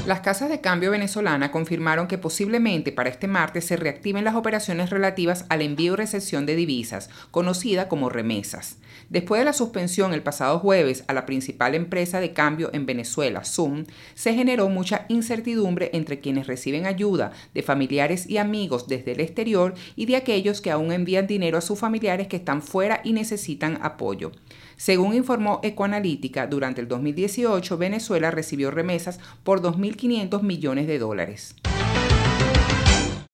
Las casas de cambio venezolana confirmaron que posiblemente para este martes se reactiven las operaciones relativas al envío y recepción de divisas, conocida como remesas. Después de la suspensión el pasado jueves a la principal empresa de cambio en Venezuela, Zoom, se generó mucha incertidumbre entre quienes reciben ayuda de familiares y amigos desde el exterior y de aquellos que aún envían dinero a sus familiares que están fuera y necesitan apoyo. Según informó Ecoanalítica, durante el 2018 Venezuela recibió remesas por $2.500 millones.